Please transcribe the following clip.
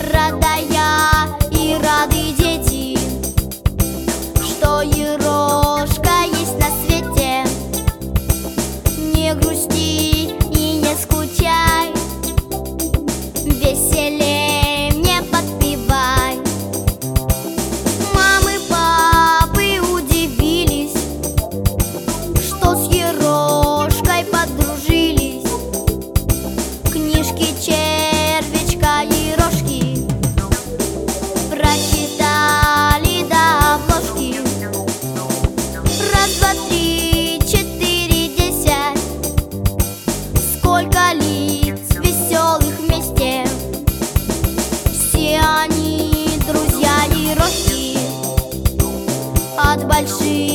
Радая и рады дети, что Ерошка есть на свете. Не грусти и не скучай, веселей мне подпевай. Мамы, папы удивились, что с Ерошкой подружились. Книжки червячка Ерошки прочитали до обложки. Раз, два, три, четыре, 10. Сколько лиц веселых вместе. Все они друзья Ерошки, от больших